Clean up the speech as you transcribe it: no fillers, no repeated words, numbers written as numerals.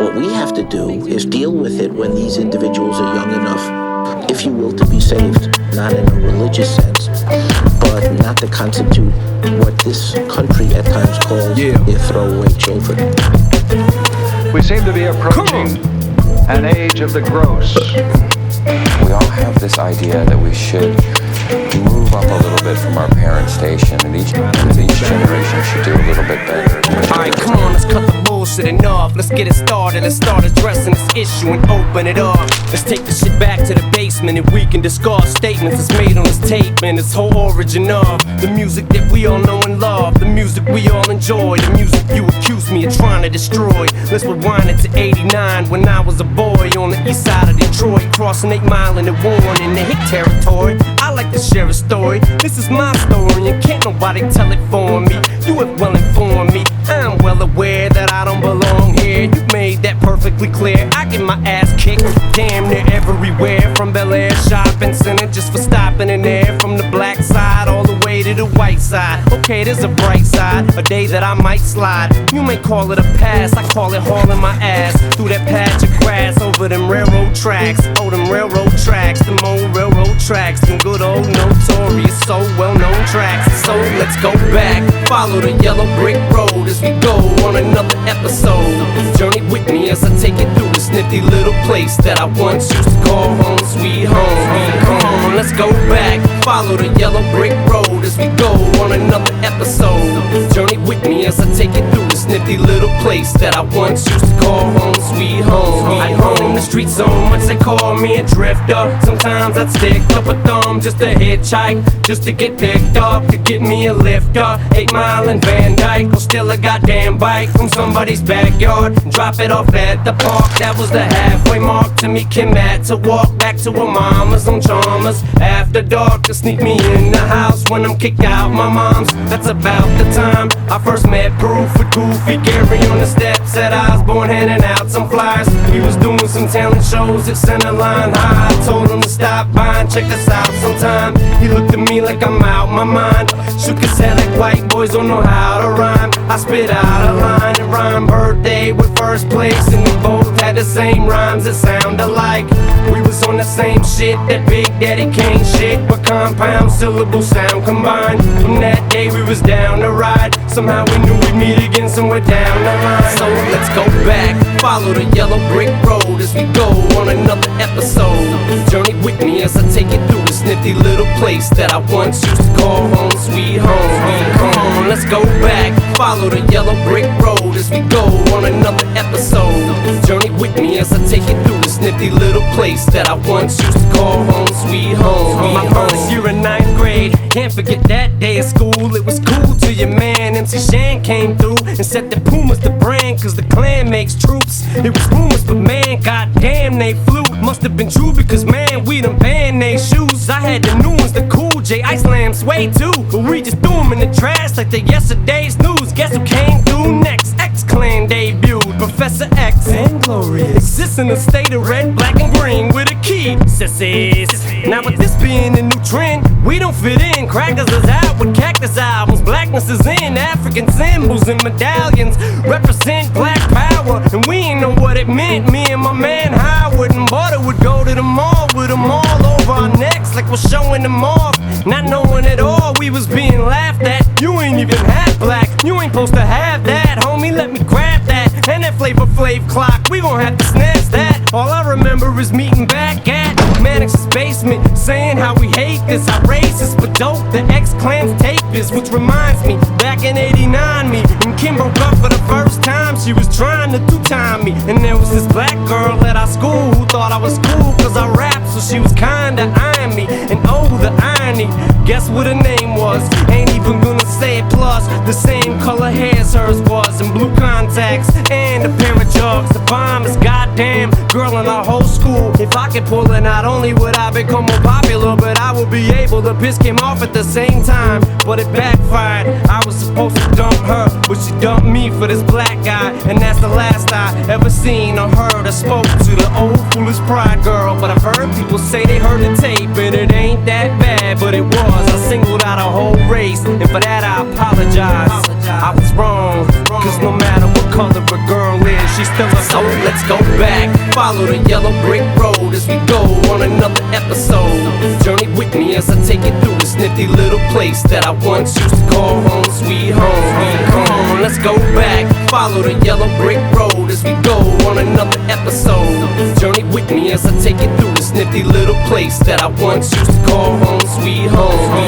What we have to do is deal with it when these individuals are young enough, if you will, to be saved, not in a religious sense, but not to constitute what this country at times calls their throwaway children. We seem to be approaching an age of the gross. We all have this idea that we should move up a little bit from our parent station, and each generation should do a little bit better. Alright, come on, let's cut the bullshit enough. Let's get it started, let's start addressing this issue and open it up. Let's take the shit back to the basement and we can discuss statements that's made on this tape and its whole origin of the music that we all know and love, the music we all enjoy, the music you accuse me of trying to destroy. Let's rewind it to 89 when I was a boy on the east side of Detroit, crossing 8 Mile in the Warren in the hick territory. I like to share a story, this is my story and can't nobody tell it for me. You have well informed me, I'm well aware that I don't belong here. You made that perfectly clear. I get my ass kicked damn near everywhere, from Bel Air shopping center just for stopping in there, from the black side all the way to the white side. Okay, there's a bright side, a day that I might slide. You may call it a pass, I call it hauling my ass through that patch of grass over them railroad tracks. Oh, them railroad tracks, them old railroad tracks, them good old notorious, so well-known tracks. So let's go back, follow the yellow brick road as we go on another episode. Journey with me as I take it through this nifty little place that I once used to call home, sweet home. Come on, let's go back, follow the yellow brick road as we go on another episode. Journey with me as I take it through this nifty little place that I once used to call home, sweet home. I roam the streets so much they call me a drifter. Sometimes I'd stick up a thumb just to hitchhike, just to get picked up, to get me a lifter. 8 Mile and Van Dyke, or still a goddamn bike from somebody's backyard. Drop it off at the park, that was the halfway mark. To me, Kim had to walk back to her mama's on Chalmers after dark, to sneak me in the house when I'm kicked out my mom's. That's about the time I first met Proof with Goofy Gary on the steps at Osborne, handing out some flyers. He was doing some talent shows at Centerline High. I told him to stop by and check us out sometime. He looked at me like I'm out my mind, shook his head like white boys don't know how to rhyme. I spit out a line and rhyme birthday with first place, and we both had the same rhymes that sound alike. We was on the same shit, that Big Daddy Kane shit, but compound syllable sound combined. From that day we was down to ride, somehow we knew we'd meet again somewhere down the line. So let's go back, follow the yellow brick road as we go on another episode. Journey with me as I take it through this nifty little place that I once used to call home, sweet home. Come on, let's go back, follow the yellow brick road as we go on another episode. Journey with me as I take it through this nifty little place that I once used to call home, sweet home. My first year in 9th grade, can't forget that day at school. It was cool till your man MC Shan came through and said that Puma's the brand, cause the clan makes troops. It was rumors, but man, goddamn, they flew. Must have been true because man, we done banned they shoes. I had the new ones, the Cool J Ice Lamb Sway too, but we just threw them in the trash like they yesterday's news. Guess who came through next? X-Clan debuted, Professor X and Glorious exists in a state of red, black, and green with a key. Sissies. Now with this being a new trend, we don't fit in. Crackers is out with Cactus albums, blackness is in. African symbols and medallions represent black power, and we ain't know what it meant. Me and my man Howard and Butter would go to the mall with them all over our necks like we're showing them off, not knowing at all we was being laughed at. You ain't even half black, you ain't supposed to have that, homie, let me grab that. And that Flavor Flav clock, we gon' have to snatch that. All I remember is meeting back at Mannix's basement, saying how we hate this, outrageous but dope. The X-Clan's tape is, which reminds me, back in '89 me and Kim broke up for the first time. She was trying to two-time me, and there was this black girl at our school who thought I was cool cause I rap, so she was kinda eyeing me. And oh, the irony, guess what her name was? Ain't even gonna say it. Plus, the same color hair as hers was, and blue contacts and a pair of jugs. The bomb is goddamn girl in our whole school. If I could pull it, not only would I become more popular, but I would be able to piss Kim off at the same time. But it backfired, I was supposed to dump her, but she dumped me for this black guy. And that's the last I ever seen or heard or spoke to the old foolish pride girl. But I've heard people say they heard the tape and it ain't that bad, but it was. I singled out a whole race, and for that I apologize. I was wrong, cause no matter what color a girl is, she's still a soul. Let's go back, follow the yellow brick road as we go on another episode. Journey with me as I take you through this nifty little place that I once used to call home, sweet home. Come on, let's go back, follow the yellow brick road as we go on another episode. Journey with me as I take you through this nifty little place that I once used to call home, sweet home.